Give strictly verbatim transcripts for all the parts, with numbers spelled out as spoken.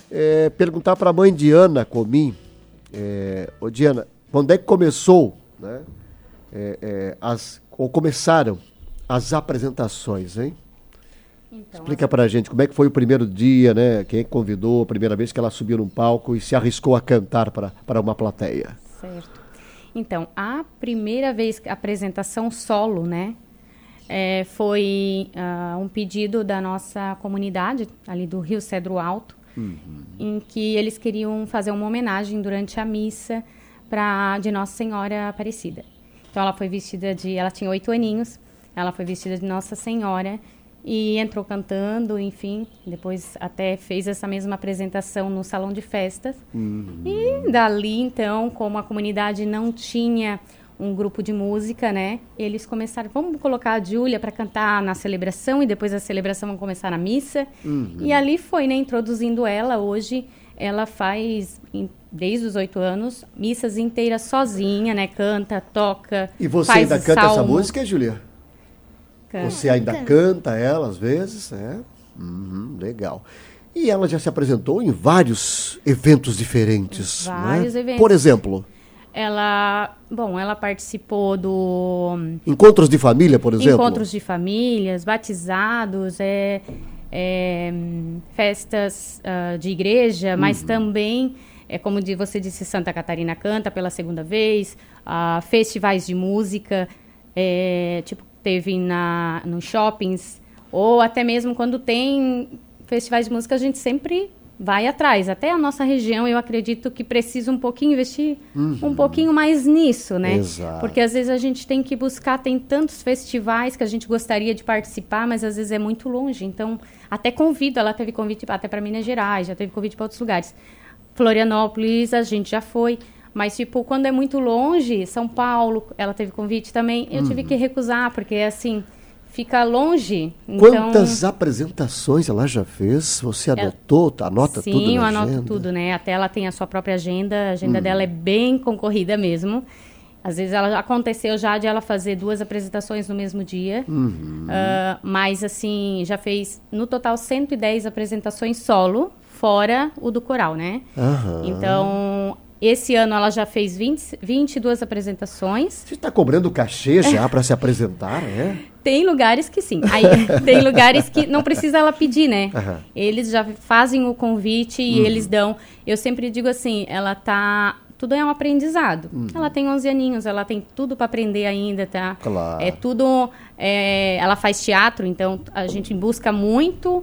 é, perguntar para a mãe Diana Comim. É, ô Diana, quando é que começou, né? É, é, as, ou começaram as apresentações, hein? Então, explica as... pra gente como é que foi o primeiro dia, né? Quem convidou, a primeira vez que ela subiu num palco e se arriscou a cantar para, para uma plateia. Certo. Então, a primeira vez, a apresentação solo, né? É, foi uh, um pedido da nossa comunidade, ali do Rio Cedro Alto, uhum. em que eles queriam fazer uma homenagem durante a missa pra, de Nossa Senhora Aparecida. Então, ela foi vestida de... Ela tinha oito aninhos, ela foi vestida de Nossa Senhora e entrou cantando, enfim. Depois até fez essa mesma apresentação no salão de festas. Uhum. E dali, então, como a comunidade não tinha um grupo de música, né? Eles começaram, vamos colocar a Júlia para cantar na celebração e depois a celebração vamos começar na missa. Uhum. E ali foi, né? Introduzindo ela. Hoje ela faz, desde os oito anos, missas inteiras sozinha, né? Canta, toca. E você faz ainda canta salmo. Essa música, Júlia? Canta. Você ainda canta. canta ela às vezes? É? Uhum, legal. E ela já se apresentou em vários eventos diferentes. Vários né? eventos. Por exemplo... Ela, bom, ela participou do... Encontros de família, por exemplo? Encontros de famílias, batizados, é, é, festas uh, de igreja, uhum. mas também, é, como você disse, Santa Catarina Canta pela segunda vez, uh, festivais de música, é, tipo, teve na, nos shoppings, ou até mesmo quando tem festivais de música, a gente sempre... vai atrás. Até a nossa região, eu acredito que precisa um pouquinho investir uhum. um pouquinho mais nisso, né? Exato. Porque às vezes a gente tem que buscar, tem tantos festivais que a gente gostaria de participar, mas às vezes é muito longe. Então, até convido, ela teve convite até para Minas Gerais, já teve convite para outros lugares. Florianópolis, a gente já foi. Mas, tipo, quando é muito longe, São Paulo, ela teve convite também, eu uhum. tive que recusar, porque, assim... fica longe. Quantas então, apresentações ela já fez? Você anotou, ela, anota sim, tudo na eu agenda? anoto tudo, né? Até ela tem a sua própria agenda, a agenda hum. dela é bem concorrida mesmo. Às vezes ela aconteceu já de ela fazer duas apresentações no mesmo dia. Uhum. Uh, mas, assim, já fez, no total, cento e dez apresentações solo, fora o do coral, né? Uhum. Então... esse ano ela já fez vinte, vinte e duas apresentações. Você está cobrando cachê já para se apresentar, é? Tem lugares que sim. Aí, tem lugares que não precisa ela pedir, né? Uhum. Eles já fazem o convite e uhum. eles dão. Eu sempre digo assim, ela tá... tudo é um aprendizado. Uhum. Ela tem onze aninhos, ela tem tudo para aprender ainda, tá? Claro. É tudo... É, ela faz teatro, então a gente busca muito...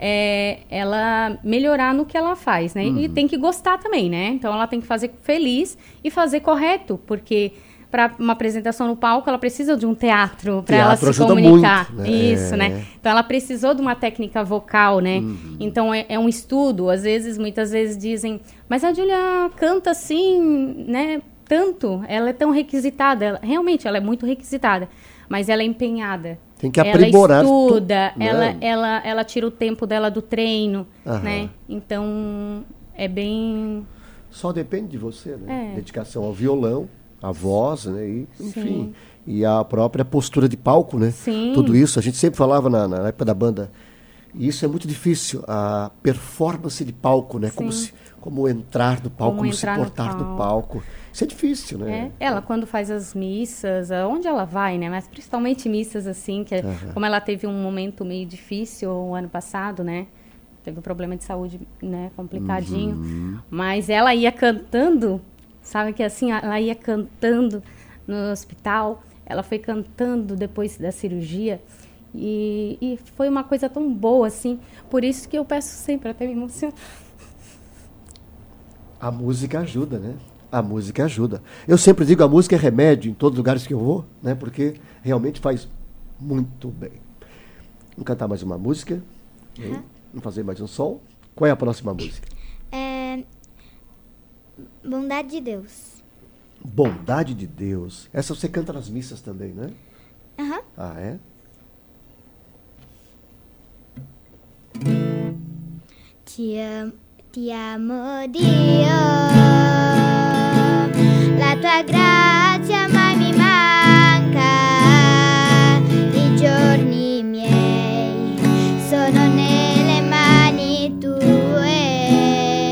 É, ela melhorar no que ela faz, né? Uhum. E tem que gostar também, né? Então, ela tem que fazer feliz e fazer correto, porque para uma apresentação no palco, ela precisa de um teatro para ela se comunicar. Muito, né? Isso, né? Então, ela precisou de uma técnica vocal, né? Uhum. Então, é, é um estudo. Às vezes, muitas vezes dizem, mas a Júlia canta assim, né? Tanto, ela é tão requisitada. Ela, realmente, ela é muito requisitada, mas ela é empenhada. Tem que aprimorar. Ela estuda, tu, né? ela, ela, ela tira o tempo dela do treino, Aham. né? Então, é bem... Só depende de você, né? É. Dedicação ao violão, à voz, né? E, enfim, Sim. e a própria postura de palco, né? Sim. Tudo isso, a gente sempre falava na, na época da banda, e isso é muito difícil, a performance de palco, né? Como, se, como entrar no palco, como, como se portar no palco. no palco. Isso é difícil, né? É. Ela, quando faz as missas, aonde ela vai, né? Mas principalmente missas, assim, que uhum. como ela teve um momento meio difícil o ano passado, né? Teve um problema de saúde, né? Complicadinho. Uhum. Mas ela ia cantando, sabe que assim, ela ia cantando no hospital. Ela foi cantando depois da cirurgia. E, e foi uma coisa tão boa, assim. Por isso que eu peço sempre, até me emocionar. A música ajuda, né? A música ajuda. Eu sempre digo, a música é remédio em todos os lugares que eu vou, né? Porque realmente faz muito bem. Vamos cantar mais uma música? Uhum. Vamos fazer mais um som? Qual é a próxima música? É... Bondade de Deus. Bondade de Deus. Essa você canta nas missas também, né? Aham. Uhum. Ah, é? Ti amo, ti amo Dio. La tua grazia mai mi manca, i giorni miei sono nelle mani tue,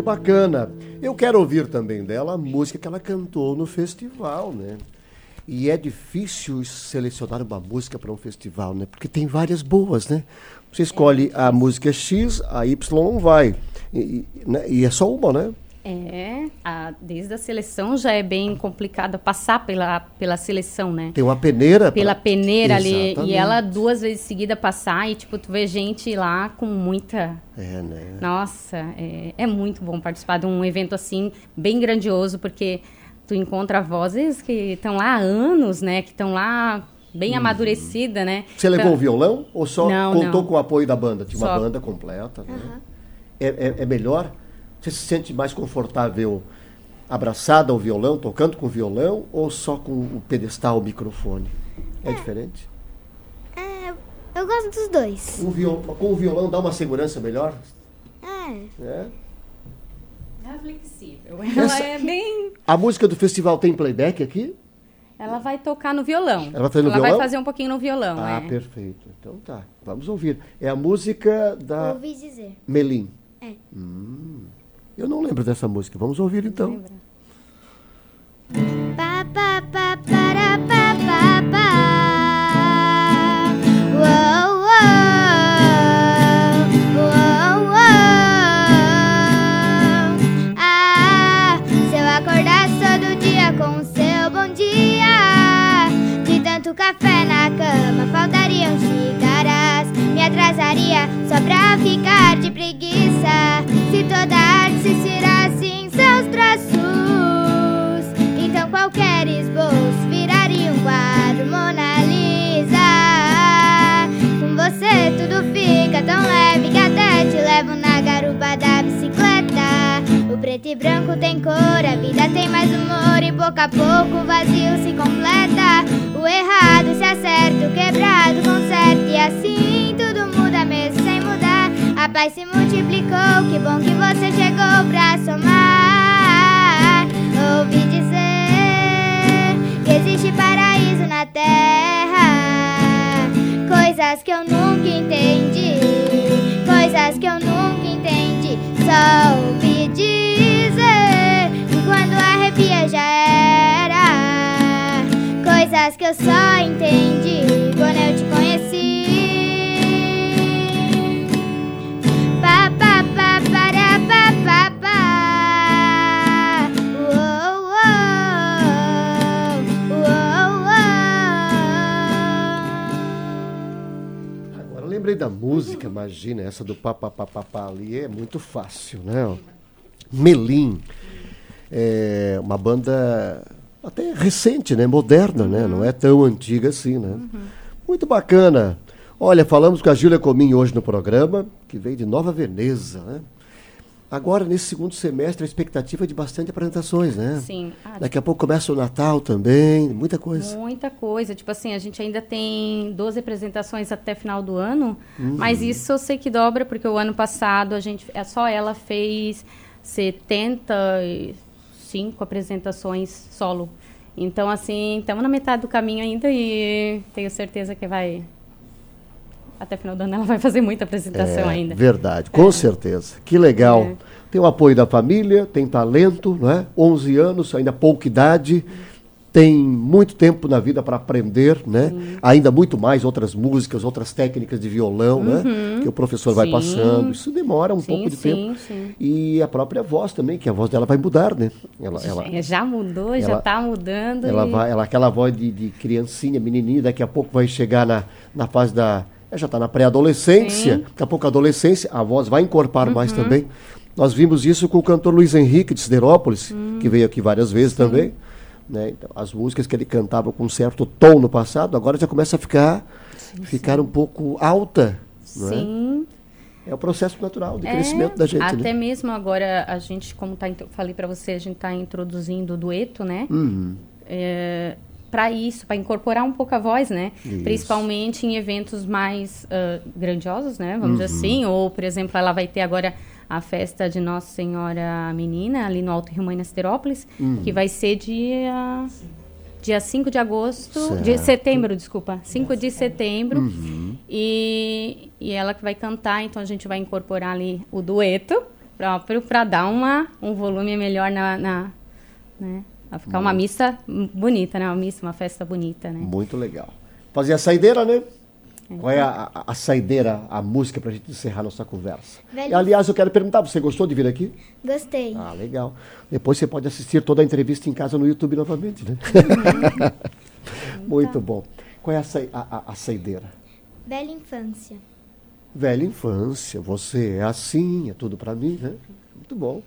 bacana. Eu quero ouvir também dela a música que ela cantou no festival, né? E é difícil selecionar uma música para um festival, né? Porque tem várias boas, né? Você escolhe a música X, a Y não vai. E, e, né? E é só uma, né? É, a, desde a seleção já é bem complicado passar pela, pela seleção, né? Tem uma peneira. Pela pra... peneira ali, Exatamente. e ela duas vezes seguida passar, e tipo, tu vê gente lá com muita... É, né? Nossa, é, é muito bom participar de um evento assim, bem grandioso, porque tu encontra vozes que estão lá há anos, né? Que estão lá bem uhum. amadurecida, né? Você levou então, o violão ou só não, contou não. com o apoio da banda? Tinha Só. uma banda completa, né? Uhum. É, é, é melhor? Você se sente mais confortável abraçada ao violão, tocando com o violão, ou só com o pedestal, o microfone? É, é. diferente? É, eu gosto dos dois. O viol... Com o violão dá uma segurança melhor? É. É? É flexível. Ela Essa... é bem... A música do festival tem playback aqui? Ela vai tocar no violão. Ela vai fazer no Ela violão? vai fazer um pouquinho no violão, Ah, é. perfeito. Então tá, vamos ouvir. É a música da Ouvi dizer. Melim. É. Hum, eu não lembro dessa música. Vamos ouvir então. Lembra? Pa, pa, pa, para, pa, pa, pa. Uou, uou. Uou, uou. Ah, se eu acordasse todo dia com o seu bom dia, de tanto café na cama faltariam xícaras, me atrasaria só pra ficar de preguiça. Se toda arte se tirasse em seus traços, então qualquer esboço viraria um quadro Mona Lisa. Com você tudo fica tão leve que até te levo na garupa da bicicleta. O preto e branco tem cor, a vida tem mais humor, e pouco a pouco o vazio se completa. O errado se acerta, o quebrado conserta, e assim tudo muda mesmo sem mudar. A paz se multiplicou, que bom que você chegou pra somar. Ouvi dizer que existe paraíso na terra, coisas que eu nunca entendi, coisas que eu nunca entendi. Só ouvi dizer que quando arrepia já era, coisas que eu só entendi quando eu te conheci. Pa, pa, pa, para, pa, pa, pa. Uou, uou. Uou, uou. Agora eu lembrei da música, imagina, essa do papapapapá ali, é muito fácil, né? Melim, é uma banda até recente, né? Moderna, né? Não é tão antiga assim, né? Uhum. Muito bacana. Olha, falamos com a Júlia Comim hoje no programa, que veio de Nova Veneza, né? Agora, nesse segundo semestre, a expectativa é de bastante apresentações, né? Sim. Ah, Daqui a pouco começa o Natal também, muita coisa. Muita coisa. Tipo assim, a gente ainda tem doze apresentações até final do ano, uhum. mas isso eu sei que dobra, porque o ano passado, a gente, só ela fez setenta e cinco apresentações solo. Então, assim, estamos na metade do caminho ainda e tenho certeza que vai... Até final do ano ela vai fazer muita apresentação é, ainda. Verdade, com é. certeza. Que legal. É. Tem o apoio da família, tem talento, não é? onze anos, ainda pouca idade, tem muito tempo na vida para aprender, né? Sim. Ainda muito mais outras músicas, outras técnicas de violão, uhum. né? Que o professor sim. vai passando. Isso demora um sim, pouco de sim, tempo. Sim. E a própria voz também, que a voz dela vai mudar, né? Ela, ela, já mudou, ela, já está mudando. Ela e... vai, ela, aquela voz de, de criancinha, menininha, daqui a pouco vai chegar na, na fase da... Já está na pré-adolescência, daqui a pouco a adolescência, a voz vai encorpar uhum. mais também. Nós vimos isso com o cantor Luiz Henrique de Siderópolis, uhum. que veio aqui várias vezes sim. também. Né? Então, as músicas que ele cantava com um certo tom no passado, agora já começa a ficar, sim, ficar sim. um pouco alta. Sim. É? É o processo natural de é, crescimento da gente. Até né? mesmo agora, a gente, como tá, falei para você, a gente está introduzindo o dueto, né? Uhum. É, para isso, para incorporar um pouco a voz, né? Isso. Principalmente em eventos mais uh, grandiosos, né? Vamos uhum. dizer assim. Ou, por exemplo, ela vai ter agora a festa de Nossa Senhora Menina, ali no Alto Rio Mãe, na Siderópolis, uhum. que vai ser dia, dia cinco de agosto, certo. de setembro, desculpa, cinco de setembro. Uhum. E, e ela que vai cantar, então a gente vai incorporar ali o dueto, próprio para dar uma, um volume melhor na, na né? Pra ficar uma missa bonita, né? Uma missa, uma festa bonita, né? Muito legal. Fazer a saideira, né? É. Qual é a, a, a saideira, a música pra gente encerrar nossa conversa? Velho. Aliás, eu quero perguntar, você gostou de vir aqui? Gostei. Ah, legal. Depois você pode assistir toda a entrevista em casa no YouTube novamente, né? Muito bom. Qual é a, sa- a, a, a saideira? Bela infância. Velha infância, você é assim, é tudo pra mim, né? Muito bom.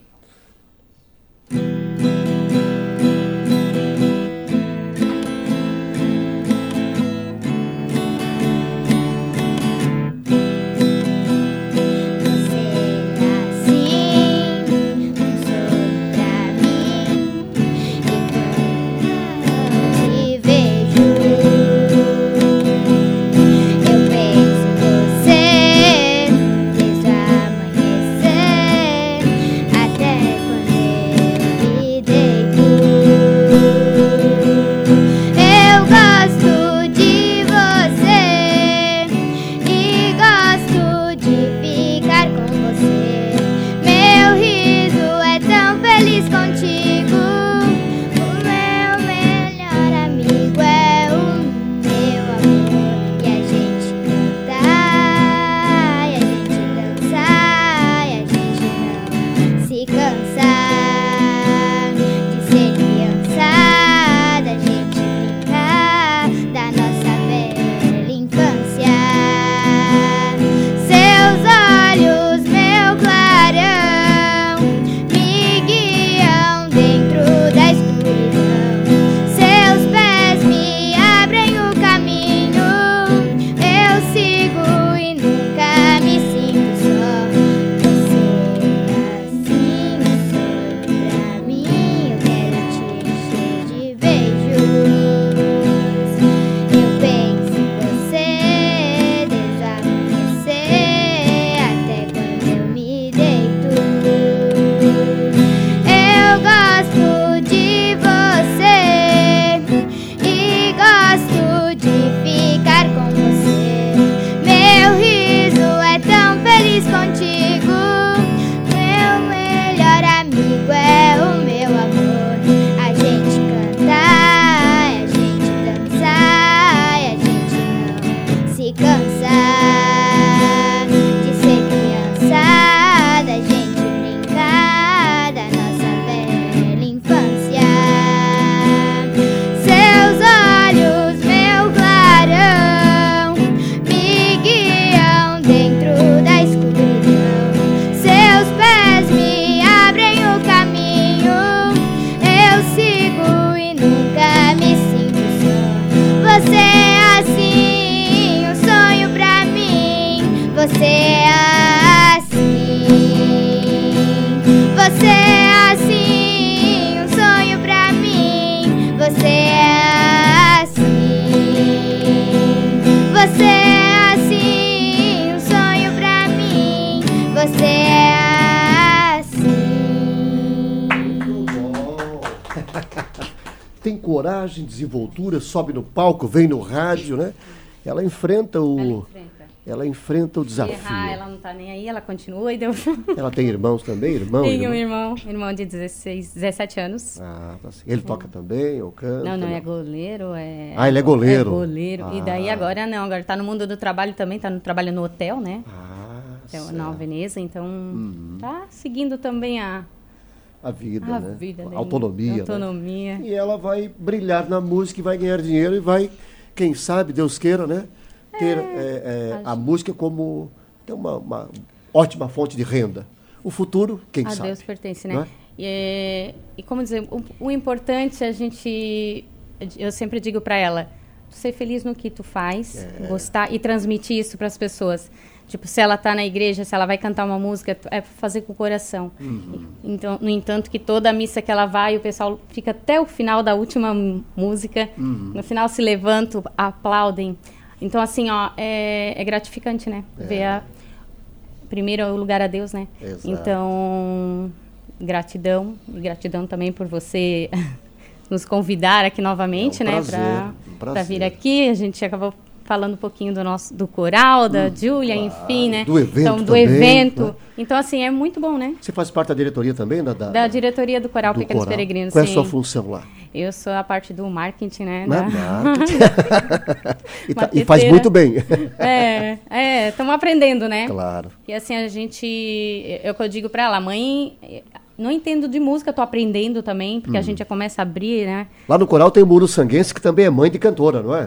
Tem coragem, desenvoltura, sobe no palco, vem no rádio, né? Ela enfrenta o... Ela enfrenta. Ela enfrenta o desafio. Errar, ela não tá nem aí, ela continua e deu... Ela tem irmãos também? Irmão? Tem um irmão, irmão, irmão de dezesseis, dezessete anos. Ah, tá assim. Ele toca também, ou canta? Não, não, é goleiro. É... Ah, ele é goleiro? É goleiro. Ah. E daí agora não, agora tá no mundo do trabalho também, tá no trabalho no hotel, né? Ah, Hotel certo. na Veneza, então Uhum. tá seguindo também a... A vida, A né? vida dele. Autonomia, Autonomia. né? E ela vai brilhar na música e vai ganhar dinheiro e vai, quem sabe, Deus queira, né? Ter é, é, a música como ter uma, uma ótima fonte de renda. O futuro, quem A sabe? Deus pertence, né? Não é? E, é, e como dizer, o, o importante é a gente... Eu sempre digo para ela, ser feliz no que tu faz, É. gostar e transmitir isso para as pessoas. Tipo, se ela tá na igreja, se ela vai cantar uma música, é fazer com o coração. Uhum. Então, no entanto, que toda a missa que ela vai, o pessoal fica até o final da última m- música. Uhum. No final se levantam, aplaudem. Então, assim, ó, é, é gratificante, né? É. Ver a... Primeiro o lugar a Deus, né? Exato. Então, gratidão. E gratidão também por você nos convidar aqui novamente, É um né? prazer, Pra, um pra prazer. vir aqui. A gente acabou falando um pouquinho do nosso do coral, da Hum, Júlia, claro, enfim, né? do evento então, do também, evento. né? Então, assim, é muito bom, né? Você faz parte da diretoria também? Da, da, Da diretoria do Coral do Pequenos coral. Peregrinos, Qual é a sim. sua função lá? Eu sou a parte do marketing, né? Na da- marketing. e, tá- e Marqueteira. faz muito bem. É, é, estamos aprendendo, né? Claro. E assim, a gente, é o que eu digo pra ela, mãe, não entendo de música, tô aprendendo também, porque Hum. a gente já começa a abrir, né? Lá no coral tem o Muro Sanguense, que também é mãe de cantora, não é?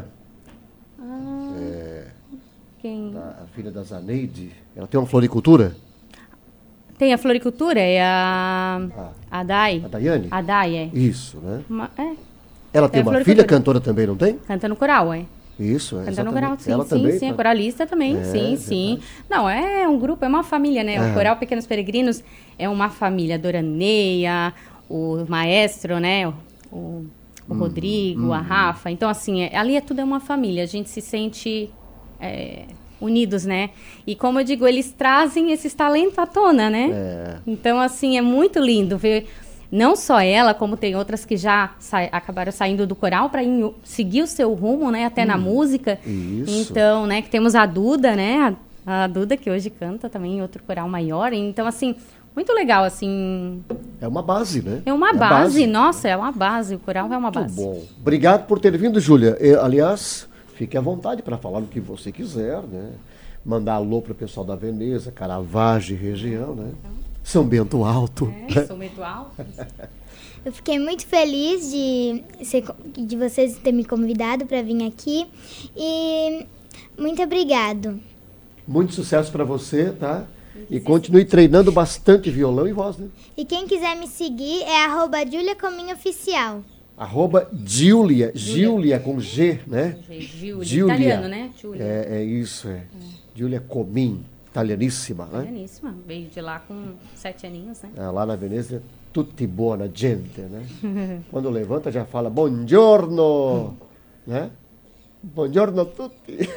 Quem... A, a filha da Zaneide. Ela tem uma floricultura? Tem a floricultura, é a, Ah. a Dai. A Daiane? A Dai, é. Isso, né? Uma- é, Ela tem É, uma floricultura. filha cantora também, não tem? canta no coral, é. Isso, é. Canta no exatamente. coral, sim, Ela sim, também sim, é tá- coralista também, É, sim, sim. verdade. Não, é um grupo, é uma família, né? É. O Coral Pequenos Peregrinos é uma família, a Doraneia, o maestro, né? O, o Hum, Rodrigo, a Rafa. Então, assim, é- ali é tudo é uma família, a gente se sente é, unidos, né? E como eu digo, eles trazem esses talentos à tona, né? É. Então, assim, é muito lindo ver não só ela, como tem outras que já sa- acabaram saindo do coral para seguir o seu rumo, né? Até na música. isso. Então, né? Que temos a Duda, né? A, a Duda, que hoje canta também em outro coral maior. Então, assim, muito legal, assim. É uma base, né? É uma É a base, nossa, é uma base. O coral é uma Muito base. bom. Obrigado por ter vindo, Júlia. E, aliás, fique à vontade para falar o que você quiser, né? Mandar alô para o pessoal da Veneza, Caravaggio, região, né? São Bento Alto. É, sou muito alto. Eu fiquei muito feliz de, ser, de vocês terem me convidado para vir aqui. E muito obrigado. Muito sucesso para você, tá? E continue treinando bastante violão e voz, né? E quem quiser me seguir é arroba Julia Cominho Oficial. Arroba Giulia, Giulia com G, né? Júlia. Giulia. Italiano, né? Júlia. É, é isso, é. Giulia Comin, italianíssima, né? Italianíssima. Veio de lá com sete aninhos, né? É, lá na Veneza, tutti buona gente, né? Quando levanta já fala, buongiorno, né? Buongiorno a tutti.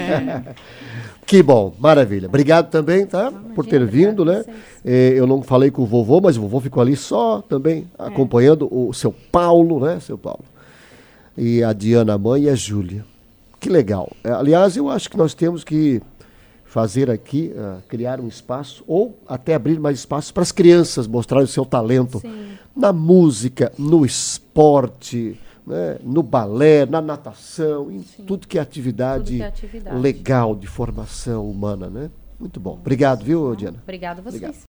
Que bom, maravilha. Obrigado também, tá? Por ter vindo, né? Eh, eu não falei com o vovô, mas o vovô ficou ali só também, acompanhando o seu Paulo, né? Seu Paulo. E a Diana, a mãe, e a Júlia. Que legal. Eh, aliás, eu acho que nós temos que fazer aqui, ah, criar um espaço, ou até abrir mais espaços para as crianças mostrarem o seu talento Sim. na música, no esporte, né, no balé, na natação, em tudo que é atividade, Tudo que é atividade. legal de formação humana, né? Muito bom. Obrigado, viu, Diana? Obrigado a vocês. Obrigado.